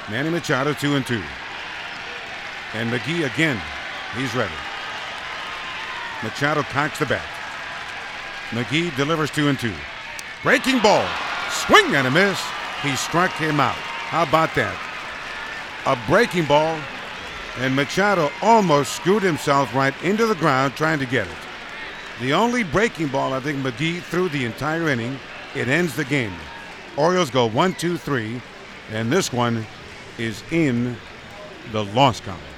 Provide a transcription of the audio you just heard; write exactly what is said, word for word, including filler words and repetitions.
Manny Machado two and two. And McGee again. He's ready. Machado cocks the bat. McGee delivers two and two. Breaking ball. Swing and a miss. He struck him out. How about that? A breaking ball, and Machado almost screwed himself right into the ground trying to get it. The only breaking ball I think McGee threw the entire inning. It ends the game. Orioles go one, two, three, and this one is in the loss column.